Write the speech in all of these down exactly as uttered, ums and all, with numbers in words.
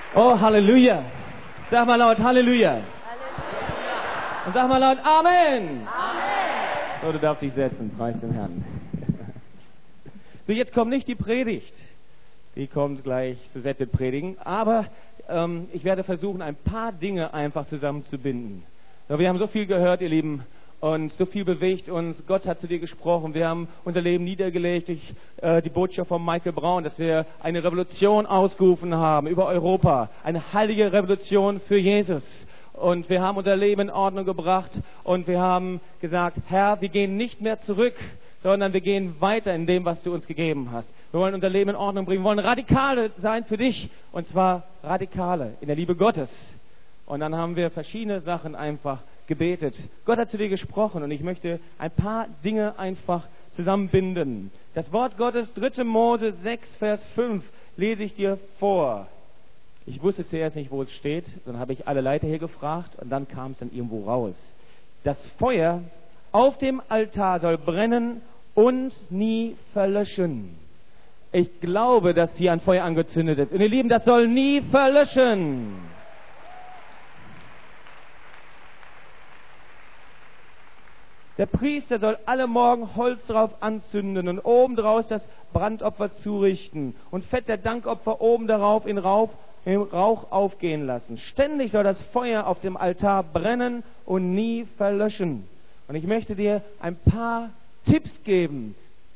Oh, Halleluja. Sag mal laut Halleluja. Halleluja. Und sag mal laut Amen. Amen. So, du darfst dich setzen. Preis den Herrn. So, jetzt kommt nicht die Predigt. Die kommt gleich, Suzette wird predigen. Aber ähm, ich werde versuchen, ein paar Dinge einfach zusammenzubinden. So, wir haben so viel gehört, ihr Lieben. Und so viel bewegt uns. Gott hat zu dir gesprochen. Wir haben unser Leben niedergelegt durch äh, die Botschaft von Michael Brown, dass wir eine Revolution ausgerufen haben über Europa. Eine heilige Revolution für Jesus. Und wir haben unser Leben in Ordnung gebracht. Und wir haben gesagt, Herr, wir gehen nicht mehr zurück, sondern wir gehen weiter in dem, was du uns gegeben hast. Wir wollen unser Leben in Ordnung bringen. Wir wollen Radikale sein für dich. Und zwar Radikale in der Liebe Gottes. Und dann haben wir verschiedene Sachen einfach gebetet. Gott hat zu dir gesprochen und ich möchte ein paar Dinge einfach zusammenbinden. Das Wort Gottes, dritte Mose sechs, Vers fünf, lese ich dir vor. Ich wusste zuerst nicht, wo es steht, dann habe ich alle Leiter hier gefragt und dann kam es dann irgendwo raus. Das Feuer auf dem Altar soll brennen und nie verlöschen. Ich glaube, dass hier ein Feuer angezündet ist. Und ihr Lieben, das soll nie verlöschen. Der Priester soll alle Morgen Holz drauf anzünden und oben draus das Brandopfer zurichten und Fett der Dankopfer oben darauf in Rauch, in Rauch aufgehen lassen. Ständig soll das Feuer auf dem Altar brennen und nie verlöschen. Und ich möchte dir ein paar Tipps geben,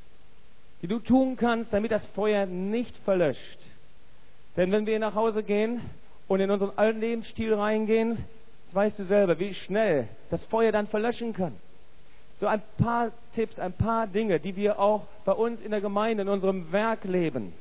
die du tun kannst, damit das Feuer nicht verlöscht. Denn wenn wir nach Hause gehen und in unseren alten Lebensstil reingehen, das weißt du selber, wie schnell das Feuer dann verlöschen kann. So ein paar Tipps, ein paar Dinge, die wir auch bei uns in der Gemeinde, in unserem Werk leben.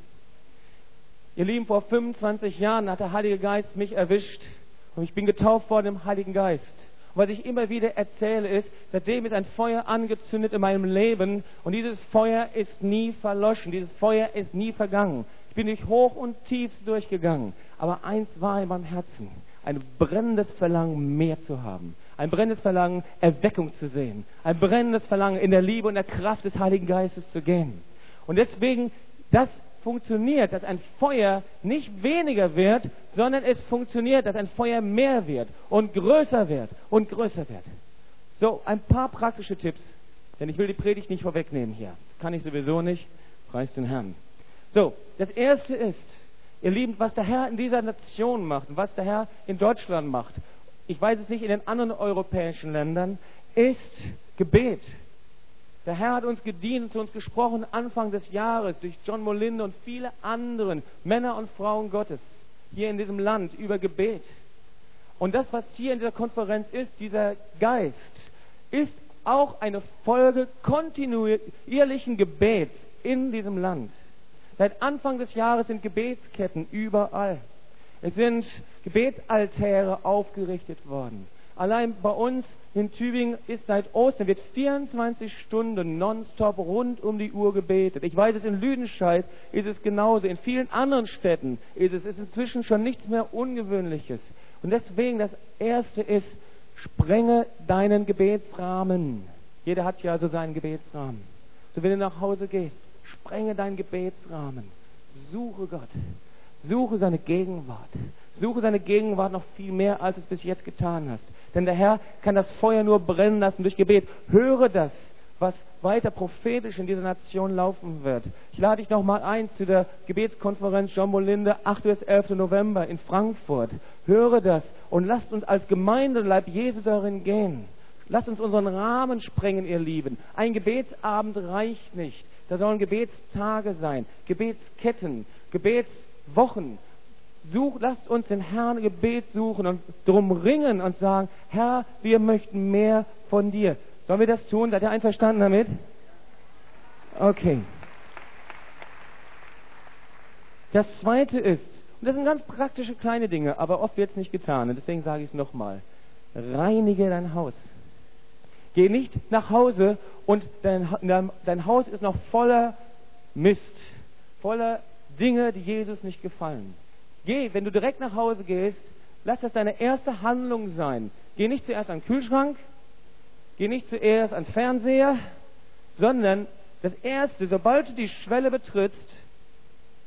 Ihr Lieben, vor fünfundzwanzig Jahren hat der Heilige Geist mich erwischt und ich bin getauft worden im Heiligen Geist. Und was ich immer wieder erzähle ist, seitdem ist ein Feuer angezündet in meinem Leben und dieses Feuer ist nie verloschen, dieses Feuer ist nie vergangen. Ich bin durch Hoch und Tief durchgegangen, aber eins war in meinem Herzen, ein brennendes Verlangen, mehr zu haben. Ein brennendes Verlangen, Erweckung zu sehen. Ein brennendes Verlangen, in der Liebe und der Kraft des Heiligen Geistes zu gehen. Und deswegen, das funktioniert, dass ein Feuer nicht weniger wird, sondern es funktioniert, dass ein Feuer mehr wird und größer wird und größer wird. So, ein paar praktische Tipps, denn ich will die Predigt nicht vorwegnehmen hier. Das kann ich sowieso nicht. Preis den Herrn. So, das erste ist, ihr Lieben, was der Herr in dieser Nation macht und was der Herr in Deutschland macht, ich weiß es nicht in den anderen europäischen Ländern, ist Gebet. Der Herr hat uns gedient und zu uns gesprochen Anfang des Jahres durch John Molinde und viele anderen Männer und Frauen Gottes hier in diesem Land über Gebet. Und das, was hier in dieser Konferenz ist, dieser Geist, ist auch eine Folge kontinuierlichen Gebets in diesem Land. Seit Anfang des Jahres sind Gebetsketten überall. Es sind Gebetsaltäre aufgerichtet worden. Allein bei uns in Tübingen ist seit Ostern, wird vierundzwanzig Stunden nonstop rund um die Uhr gebetet. Ich weiß, es in Lüdenscheid ist es genauso. In vielen anderen Städten ist es, es ist inzwischen schon nichts mehr Ungewöhnliches. Und deswegen das Erste ist, sprenge deinen Gebetsrahmen. Jeder hat ja so seinen Gebetsrahmen. So, wenn du nach Hause gehst, sprenge deinen Gebetsrahmen. Suche Gott. Suche seine Gegenwart. Suche seine Gegenwart noch viel mehr, als es bis jetzt getan hast. Denn der Herr kann das Feuer nur brennen lassen durch Gebet. Höre das, was weiter prophetisch in dieser Nation laufen wird. Ich lade dich nochmal ein zu der Gebetskonferenz John Molinde, achter bis elfter November in Frankfurt. Höre das und lasst uns als Gemeindeleib Jesu darin gehen. Lasst uns unseren Rahmen sprengen, ihr Lieben. Ein Gebetsabend reicht nicht. Da sollen Gebetstage sein, Gebetsketten, Gebetswochen. Such, lasst uns den Herrn im Gebet suchen und drum ringen und sagen, Herr, wir möchten mehr von dir. Sollen wir das tun? Seid ihr einverstanden damit? Okay. Das Zweite ist, und das sind ganz praktische kleine Dinge, aber oft wird es nicht getan, und deswegen sage ich es nochmal, reinige dein Haus. Geh nicht nach Hause und dein, dein, dein Haus ist noch voller Mist, voller Dinge, die Jesus nicht gefallen. Geh, wenn du direkt nach Hause gehst, lass das deine erste Handlung sein. Geh nicht zuerst an den Kühlschrank, geh nicht zuerst an den Fernseher, sondern das Erste, sobald du die Schwelle betrittst,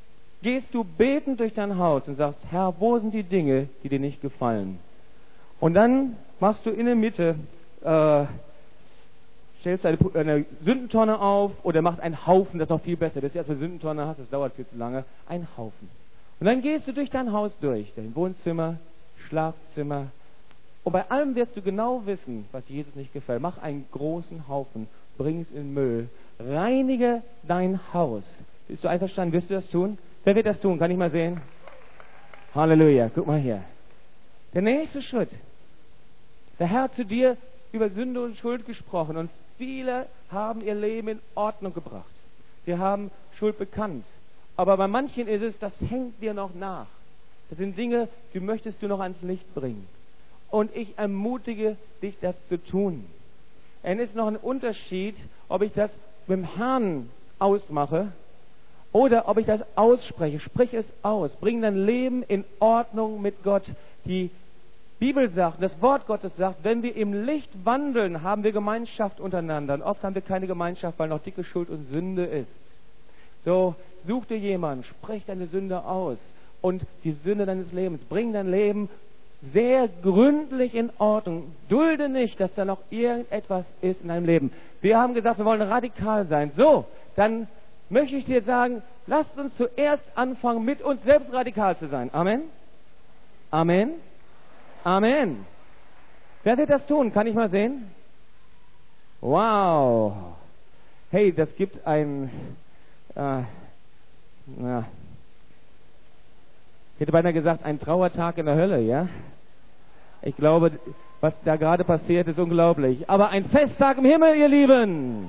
gehst du betend durch dein Haus und sagst, Herr, wo sind die Dinge, die dir nicht gefallen? Und dann machst du in der Mitte, äh, stellst eine, eine Sündentonne auf oder machst einen Haufen, das ist noch viel besser. Bis du erst eine Sündentonne hast, das dauert viel zu lange. Ein Haufen. Und dann gehst du durch dein Haus durch, dein Wohnzimmer, Schlafzimmer. Und bei allem wirst du genau wissen, was Jesus nicht gefällt. Mach einen großen Haufen, bring es in den Müll, reinige dein Haus. Bist du einverstanden? Wirst du das tun? Wer wird das tun? Kann ich mal sehen? Halleluja. Guck mal hier. Der nächste Schritt. Der Herr hat zu dir über Sünde und Schuld gesprochen und viele haben ihr Leben in Ordnung gebracht. Sie haben Schuld bekannt. Aber bei manchen ist es, das hängt dir noch nach. Das sind Dinge, die möchtest du noch ans Licht bringen. Und ich ermutige dich, das zu tun. Es ist noch ein Unterschied, ob ich das mit dem Herrn ausmache oder ob ich das ausspreche. Sprich es aus. Bring dein Leben in Ordnung mit Gott. Die Bibel sagt, das Wort Gottes sagt, wenn wir im Licht wandeln, haben wir Gemeinschaft untereinander. Und oft haben wir keine Gemeinschaft, weil noch dicke Schuld und Sünde ist. So, such dir jemanden, sprich deine Sünde aus und die Sünde deines Lebens. Bring dein Leben sehr gründlich in Ordnung. Dulde nicht, dass da noch irgendetwas ist in deinem Leben. Wir haben gesagt, wir wollen radikal sein. So, dann möchte ich dir sagen, lasst uns zuerst anfangen, mit uns selbst radikal zu sein. Amen? Amen? Amen. Wer wird das tun? Kann ich mal sehen? Wow. Hey, das gibt ein... Äh, na, ich hätte beinahe gesagt, ein Trauertag in der Hölle, ja? Ich glaube, was da gerade passiert, ist unglaublich. Aber ein Festtag im Himmel, ihr Lieben!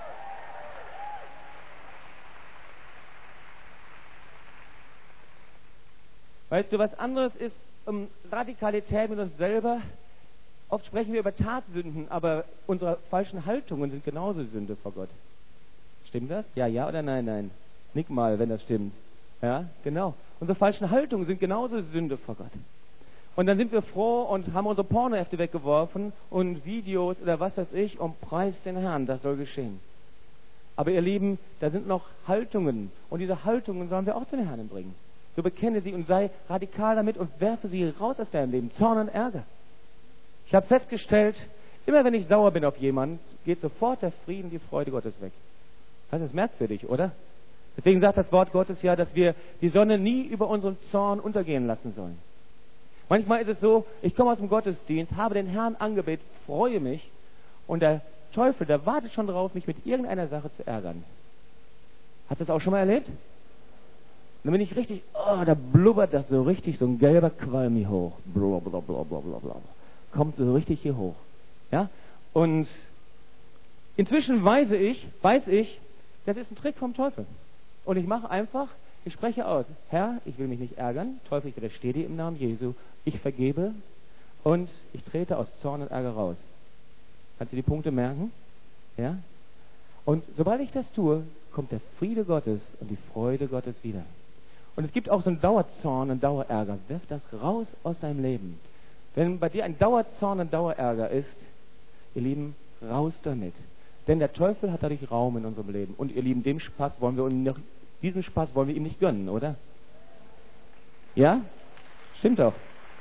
Weißt du, was anderes ist um Radikalität mit uns selber? Oft sprechen wir über Tatsünden, aber unsere falschen Haltungen sind genauso Sünde vor Gott. Stimmt das? Ja, ja oder nein, nein? Nick mal, wenn das stimmt. Ja, genau. Unsere falschen Haltungen sind genauso Sünde vor Gott. Und dann sind wir froh und haben unsere Pornohefte weggeworfen und Videos oder was weiß ich und preist den Herrn, das soll geschehen. Aber ihr Lieben, da sind noch Haltungen und diese Haltungen sollen wir auch zu den Herrn bringen. So bekenne sie und sei radikal damit und werfe sie raus aus deinem Leben. Zorn und Ärger. Ich habe festgestellt, immer wenn ich sauer bin auf jemanden, geht sofort der Frieden, die Freude Gottes weg. Das ist merkwürdig, oder? Deswegen sagt das Wort Gottes ja, dass wir die Sonne nie über unseren Zorn untergehen lassen sollen. Manchmal ist es so, ich komme aus dem Gottesdienst, habe den Herrn angebetet, freue mich und der Teufel, der wartet schon darauf, mich mit irgendeiner Sache zu ärgern. Hast du das auch schon mal erlebt? Und dann bin ich richtig, oh, da blubbert das so richtig, so ein gelber Qualm hier hoch. Blablabla, blablabla. Kommt so richtig hier hoch. Ja? Und inzwischen weiß ich, weiß ich, das ist ein Trick vom Teufel. Und ich mache einfach, ich spreche aus, Herr, ich will mich nicht ärgern, Teufel, ich widerstehe dir im Namen Jesu, ich vergebe und ich trete aus Zorn und Ärger raus. Kannst du die Punkte merken? Ja? Und sobald ich das tue, kommt der Friede Gottes und die Freude Gottes wieder. Und es gibt auch so einen Dauerzorn und Dauerärger. Wirf das raus aus deinem Leben. Wenn bei dir ein Dauerzorn und Dauerärger ist, ihr Lieben, raus damit. Denn der Teufel hat dadurch Raum in unserem Leben. Und ihr Lieben, dem Spaß wollen wir ihm noch, diesen Spaß wollen wir ihm nicht gönnen, oder? Ja? Stimmt doch.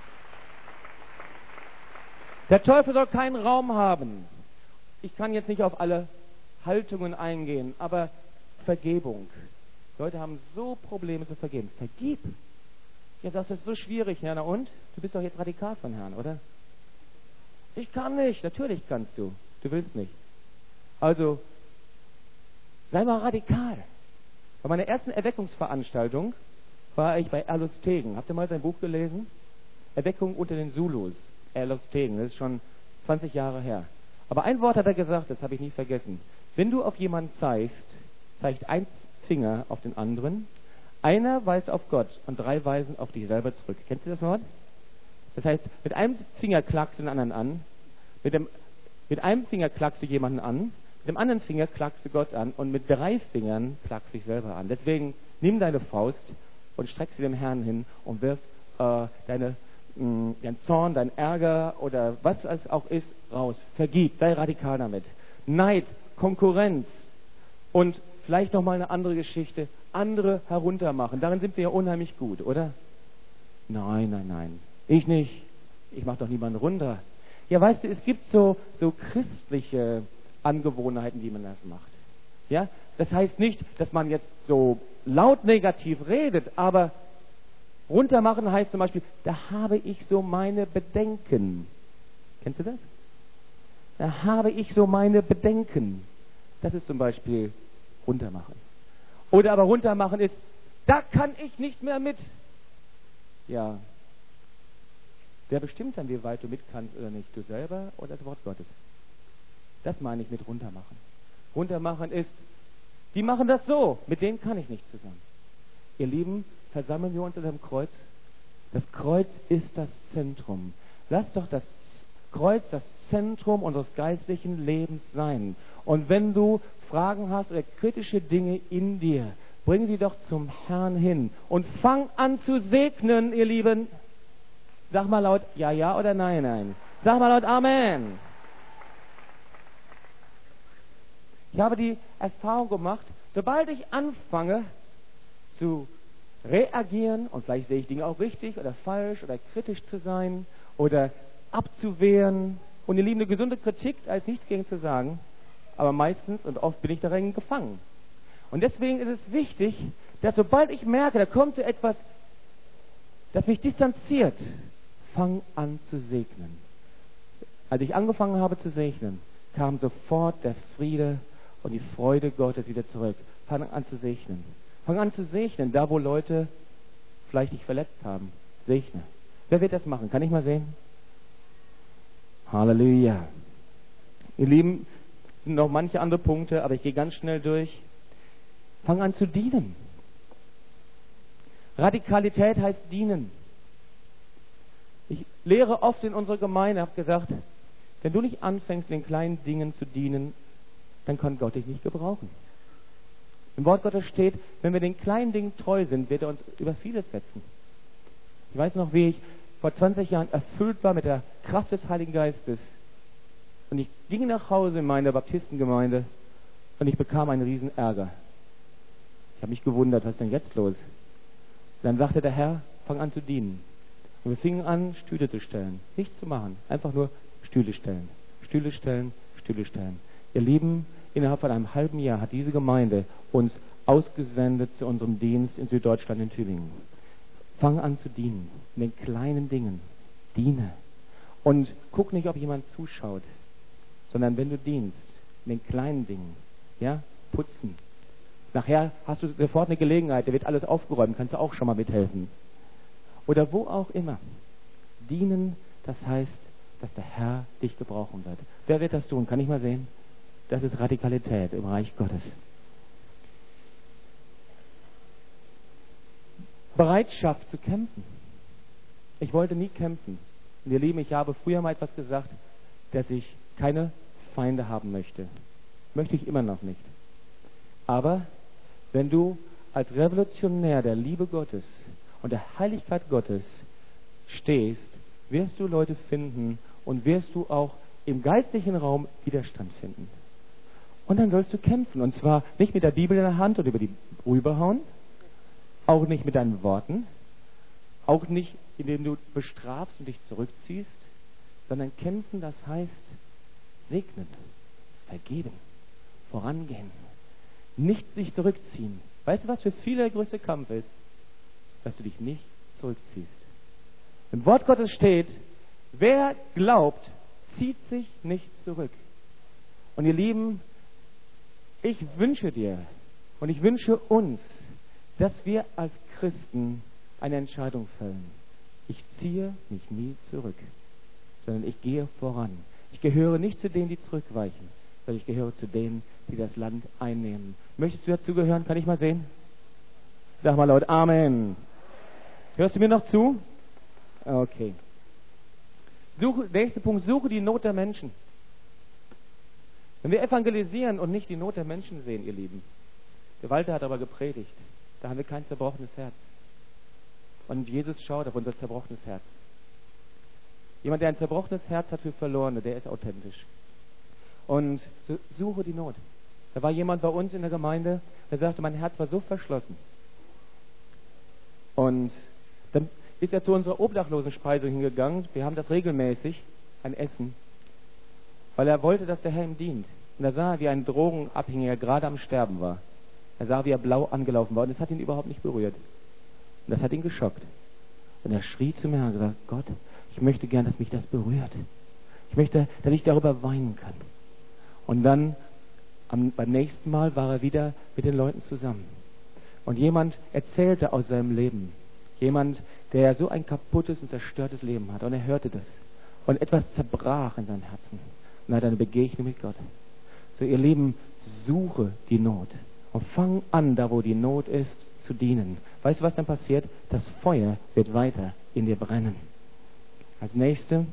Der Teufel soll keinen Raum haben. Ich kann jetzt nicht auf alle Haltungen eingehen, aber Vergebung. Leute haben so Probleme zu vergeben. Vergib. Ja, das ist so schwierig, ja, na und? Du bist doch jetzt radikal von Herrn, oder? Ich kann nicht. Natürlich kannst du. Du willst nicht. Also, sei mal radikal. Bei meiner ersten Erweckungsveranstaltung war ich bei Erlos Tegen. Habt ihr mal sein Buch gelesen? Erweckung unter den Zulus. Erlos Tegen, das ist schon zwanzig Jahre her. Aber ein Wort hat er gesagt, das habe ich nie vergessen. Wenn du auf jemanden zeigst, zeigt ein Finger auf den anderen, einer weist auf Gott und drei weisen auf dich selber zurück. Kennst du das Wort? Das heißt, mit einem Finger klagst du den anderen an, mit, dem, mit einem Finger klagst du jemanden an, mit dem anderen Finger klagst du Gott an und mit drei Fingern klagst du dich selber an. Deswegen nimm deine Faust und streck sie dem Herrn hin und wirf äh, deine, mh, deinen Zorn, deinen Ärger oder was es auch ist, raus. Vergib, sei radikal damit. Neid, Konkurrenz und vielleicht nochmal eine andere Geschichte, andere heruntermachen. Darin sind wir ja unheimlich gut, oder? Nein, nein, nein. Ich nicht. Ich mache doch niemanden runter. Ja, weißt du, es gibt so, so christliche Angewohnheiten, wie man das macht. Ja? Das heißt nicht, dass man jetzt so laut negativ redet, aber runtermachen heißt zum Beispiel, da habe ich so meine Bedenken. Kennst du das? Da habe ich so meine Bedenken. Das ist zum Beispiel runtermachen. Oder aber runtermachen ist, da kann ich nicht mehr mit. Ja. Wer bestimmt dann, wie weit du mit kannst oder nicht? Du selber oder das Wort Gottes? Das meine ich mit runtermachen. Runtermachen ist, die machen das so, mit denen kann ich nicht zusammen. Ihr Lieben, versammeln wir uns unter dem Kreuz. Das Kreuz ist das Zentrum. Lass doch das Kreuz das Zentrum unseres geistlichen Lebens sein. Und wenn du Fragen hast oder kritische Dinge in dir, bring sie doch zum Herrn hin und fang an zu segnen, ihr Lieben. Sag mal laut ja, ja oder nein, nein. Sag mal laut Amen. Ich habe die Erfahrung gemacht, sobald ich anfange zu reagieren, und vielleicht sehe ich Dinge auch richtig oder falsch oder kritisch zu sein oder abzuwehren, und ihr Lieben, eine gesunde Kritik, da ist nichts gegen zu sagen, aber meistens und oft bin ich darin gefangen. Und deswegen ist es wichtig, dass sobald ich merke, da kommt so etwas, das mich distanziert, fang an zu segnen. Als ich angefangen habe zu segnen, kam sofort der Friede und die Freude Gottes wieder zurück. Fang an zu segnen. Fang an zu segnen, da wo Leute vielleicht dich verletzt haben. Segne. Wer wird das machen? Kann ich mal sehen? Halleluja. Ihr Lieben, es sind noch manche andere Punkte, aber ich gehe ganz schnell durch. Fang an zu dienen. Radikalität heißt dienen. Ich lehre oft in unserer Gemeinde, habe gesagt, wenn du nicht anfängst, in den kleinen Dingen zu dienen, dann kann Gott dich nicht gebrauchen. Im Wort Gottes steht, wenn wir den kleinen Dingen treu sind, wird er uns über vieles setzen. Ich weiß noch, wie ich vor zwanzig Jahren erfüllt war mit der Kraft des Heiligen Geistes. Und ich ging nach Hause in meine Baptistengemeinde und ich bekam einen riesen Ärger. Ich habe mich gewundert, was ist denn jetzt los? Dann sagte der Herr, fang an zu dienen. Und wir fingen an, Stühle zu stellen. Nichts zu machen, einfach nur Stühle stellen. Stühle stellen, Stühle stellen. Ihr Lieben, innerhalb von einem halben Jahr hat diese Gemeinde uns ausgesendet zu unserem Dienst in Süddeutschland, in Tübingen. Fang an zu dienen, in den kleinen Dingen. Diene. Und guck nicht, ob jemand zuschaut, sondern wenn du dienst, in den kleinen Dingen. Ja, putzen. Nachher hast du sofort eine Gelegenheit, da wird alles aufgeräumt, kannst du auch schon mal mithelfen. Oder wo auch immer. Dienen, das heißt, dass der Herr dich gebrauchen wird. Wer wird das tun? Kann ich mal sehen? Das ist Radikalität im Reich Gottes. Bereitschaft zu kämpfen. Ich wollte nie kämpfen. Und ihr Lieben, ich habe früher mal etwas gesagt, dass ich keine Feinde haben möchte. Möchte ich immer noch nicht. Aber wenn du als Revolutionär der Liebe Gottes und der Heiligkeit Gottes stehst, wirst du Leute finden und wirst du auch im geistlichen Raum Widerstand finden. Und dann sollst du kämpfen. Und zwar nicht mit der Bibel in der Hand und über die rüberhauen, auch nicht mit deinen Worten, auch nicht, indem du bestrafst und dich zurückziehst, sondern kämpfen, das heißt segnen, vergeben, vorangehen, nicht sich zurückziehen. Weißt du, was für viele der größte Kampf ist? Dass du dich nicht zurückziehst. Im Wort Gottes steht, wer glaubt, zieht sich nicht zurück. Und ihr Lieben, ich wünsche dir und ich wünsche uns, dass wir als Christen eine Entscheidung fällen. Ich ziehe mich nie zurück, sondern ich gehe voran. Ich gehöre nicht zu denen, die zurückweichen, sondern ich gehöre zu denen, die das Land einnehmen. Möchtest du dazugehören? Kann ich mal sehen? Sag mal laut Amen. Hörst du mir noch zu? Okay. Suche, nächster Punkt, suche die Not der Menschen. Wenn wir evangelisieren und nicht die Not der Menschen sehen, ihr Lieben, der Walter hat aber gepredigt, da haben wir kein zerbrochenes Herz. Und Jesus schaut auf unser zerbrochenes Herz. Jemand, der ein zerbrochenes Herz hat für Verlorene, der ist authentisch. Und suche die Not. Da war jemand bei uns in der Gemeinde, der sagte, mein Herz war so verschlossen. Und dann ist er zu unserer Obdachlosenspeisung hingegangen. Wir haben das regelmäßig, ein Essen, weil er wollte, dass der Herr ihm dient. Und da sah er, wie ein Drogenabhängiger gerade am Sterben war. Er sah, wie er blau angelaufen war und das hat ihn überhaupt nicht berührt. Und das hat ihn geschockt. Und er schrie zu mir und hat gesagt, Gott, ich möchte gern, dass mich das berührt. Ich möchte, dass ich darüber weinen kann. Und dann, am, beim nächsten Mal, war er wieder mit den Leuten zusammen. Und jemand erzählte aus seinem Leben. Jemand, der so ein kaputtes und zerstörtes Leben hat. Und er hörte das. Und etwas zerbrach in seinem Herzen. Und er hat eine Begegnung mit Gott. So, ihr Lieben, suche die Not. Und fang an, da wo die Not ist, zu dienen. Weißt du, was dann passiert? Das Feuer wird weiter in dir brennen. Als nächste,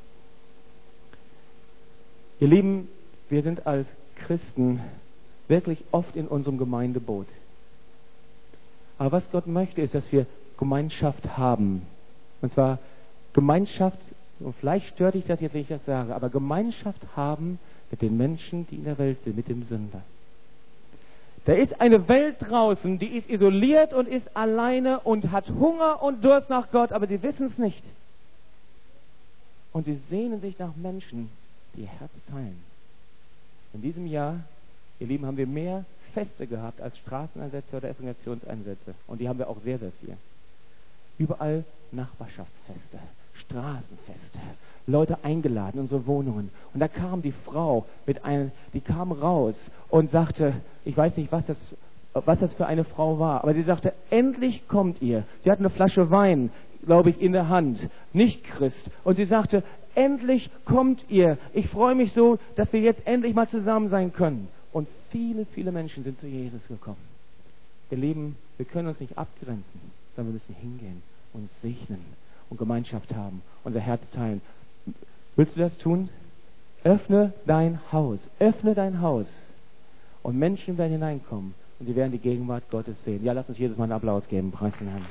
ihr Lieben, wir sind als Christen wirklich oft in unserem Gemeindeboot. Aber was Gott möchte, ist, dass wir Gemeinschaft haben. Und zwar Gemeinschaft, und vielleicht stört dich das jetzt, wenn ich das sage, aber Gemeinschaft haben mit den Menschen, die in der Welt sind, mit dem Sünder. Da ist eine Welt draußen, die ist isoliert und ist alleine und hat Hunger und Durst nach Gott, aber sie wissen es nicht. Und sie sehnen sich nach Menschen, die ihr Herz teilen. In diesem Jahr, ihr Lieben, haben wir mehr Feste gehabt als Straßeneinsätze oder Evangelisationseinsätze. Und die haben wir auch sehr, sehr viel. Überall Nachbarschaftsfeste, Straßenfeste, Leute eingeladen in unsere Wohnungen. Und da kam die Frau mit einem, die kam raus und sagte, ich weiß nicht, was das, was das für eine Frau war, aber sie sagte, endlich kommt ihr. Sie hat eine Flasche Wein, glaube ich, in der Hand, nicht Christ. Und sie sagte, endlich kommt ihr. Ich freue mich so, dass wir jetzt endlich mal zusammen sein können. Und viele, viele Menschen sind zu Jesus gekommen. Ihr Lieben, wir können uns nicht abgrenzen, sondern wir müssen hingehen und segnen und Gemeinschaft haben, unser Herz teilen. Willst du das tun? Öffne dein Haus, öffne dein Haus und Menschen werden hineinkommen und sie werden die Gegenwart Gottes sehen. Ja, lass uns jedes Mal einen Applaus geben. Preis den Herrn.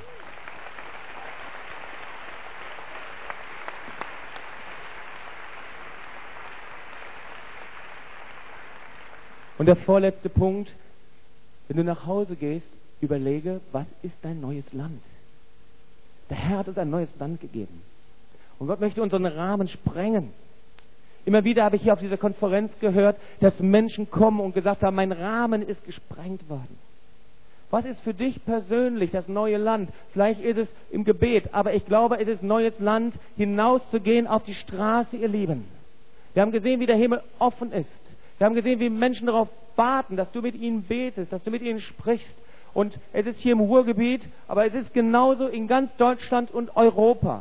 Und der vorletzte Punkt, wenn du nach Hause gehst, überlege, was ist dein neues Land? Der Herr hat uns ein neues Land gegeben. Und Gott möchte unseren Rahmen sprengen. Immer wieder habe ich hier auf dieser Konferenz gehört, dass Menschen kommen und gesagt haben, mein Rahmen ist gesprengt worden. Was ist für dich persönlich das neue Land? Vielleicht ist es im Gebet, aber ich glaube, es ist neues Land, hinauszugehen auf die Straße, ihr Lieben. Wir haben gesehen, wie der Himmel offen ist. Wir haben gesehen, wie Menschen darauf warten, dass du mit ihnen betest, dass du mit ihnen sprichst. Und es ist hier im Ruhrgebiet, aber es ist genauso in ganz Deutschland und Europa.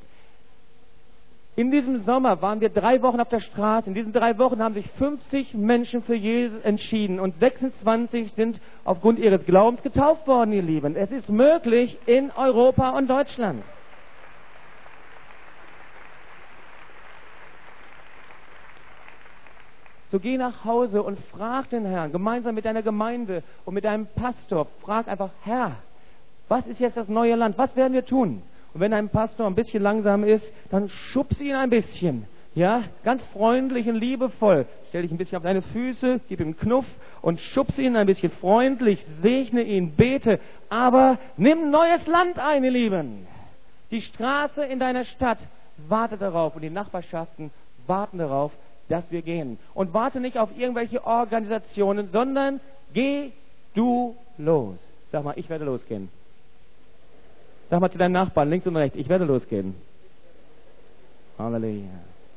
In diesem Sommer waren wir drei Wochen auf der Straße. In diesen drei Wochen haben sich fünfzig Menschen für Jesus entschieden und sechsundzwanzig sind aufgrund ihres Glaubens getauft worden, ihr Lieben. Es ist möglich in Europa und Deutschland. So geh nach Hause und frag den Herrn, gemeinsam mit deiner Gemeinde und mit deinem Pastor. Frag einfach, Herr, was ist jetzt das neue Land? Was werden wir tun? Und wenn dein Pastor ein bisschen langsam ist, dann schubs ihn ein bisschen. Ja, ganz freundlich und liebevoll. Stell dich ein bisschen auf deine Füße, gib ihm einen Knuff und schubs ihn ein bisschen freundlich, segne ihn, bete. Aber nimm neues Land ein, ihr Lieben. Die Straße in deiner Stadt wartet darauf und die Nachbarschaften warten darauf, dass wir gehen. Und warte nicht auf irgendwelche Organisationen, sondern geh du los. Sag mal, ich werde losgehen. Sag mal zu deinen Nachbarn, links und rechts, ich werde losgehen. Halleluja.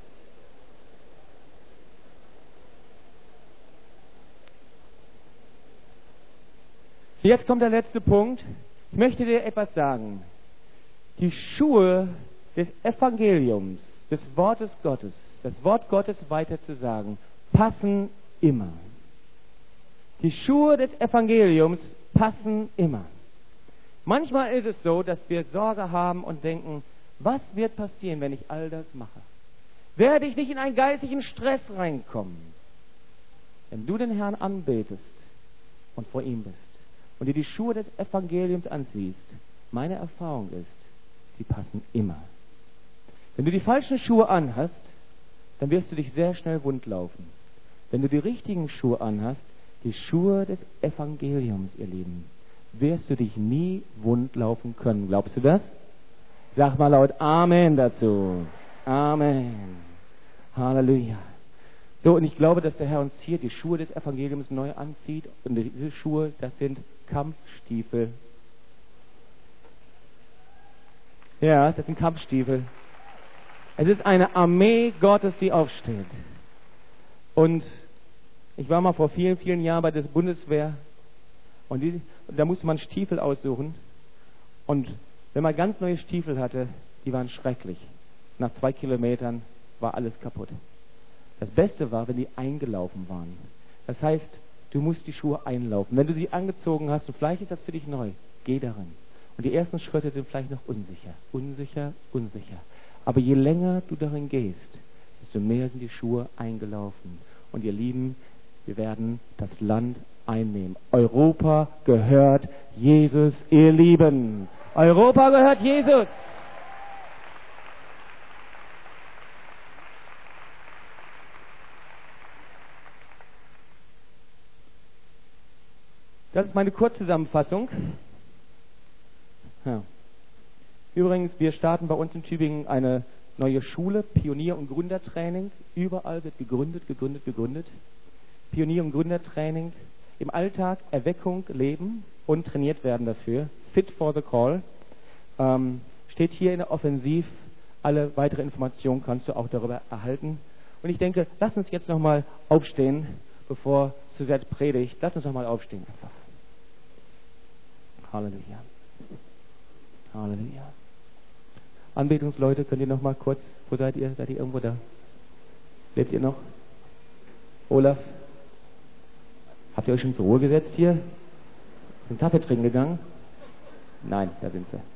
Jetzt kommt der letzte Punkt. Ich möchte dir etwas sagen. Die Schuhe des Evangeliums, des Wortes Gottes, das Wort Gottes weiter zu sagen, passen immer. Die Schuhe des Evangeliums passen immer. Manchmal ist es so, dass wir Sorge haben und denken, was wird passieren, wenn ich all das mache? Werde ich nicht in einen geistigen Stress reinkommen? Wenn du den Herrn anbetest und vor ihm bist und dir die Schuhe des Evangeliums anziehst, meine Erfahrung ist, sie passen immer. Wenn du die falschen Schuhe anhast, dann wirst du dich sehr schnell wund laufen. Wenn du die richtigen Schuhe anhast, Die Schuhe des Evangeliums, ihr Lieben, wirst du dich nie wund laufen können. Glaubst du das? Sag mal laut Amen dazu. Amen. Halleluja. So, und ich glaube, dass der Herr uns hier die Schuhe des Evangeliums neu anzieht. Und diese Schuhe, das sind Kampfstiefel. Ja, das sind Kampfstiefel. Es ist eine Armee Gottes, die aufsteht. Und ich war mal vor vielen, vielen Jahren bei der Bundeswehr. Und die, da musste man Stiefel aussuchen. Und wenn man ganz neue Stiefel hatte, die waren schrecklich. Nach zwei Kilometern war alles kaputt. Das Beste war, wenn die eingelaufen waren. Das heißt, du musst die Schuhe einlaufen. Wenn du sie angezogen hast und vielleicht ist das für dich neu, geh darin. Und die ersten Schritte sind vielleicht noch unsicher. Unsicher, unsicher. Aber je länger du darin gehst, desto mehr sind die Schuhe eingelaufen. Und ihr Lieben, wir werden das Land einnehmen. Europa gehört Jesus, ihr Lieben. Europa gehört Jesus. Das ist meine Kurzzusammenfassung. Ja. Übrigens, wir starten bei uns in Tübingen eine neue Schule, Pionier- und Gründertraining. Überall wird gegründet, gegründet, gegründet. Pionier- und Gründertraining. Im Alltag Erweckung leben und trainiert werden dafür. Fit for the Call. Ähm, steht hier in der Offensiv. Alle weitere Informationen kannst du auch darüber erhalten. Und ich denke, lass uns jetzt nochmal aufstehen, bevor Suzette predigt. Lass uns nochmal aufstehen einfach. Halleluja. Halleluja. Anbetungsleute, könnt ihr noch mal kurz, wo seid ihr? Seid ihr irgendwo da? Lebt ihr noch? Olaf? Habt ihr euch schon zur Ruhe gesetzt hier? Sind Kaffee trinken gegangen? Nein, da sind sie.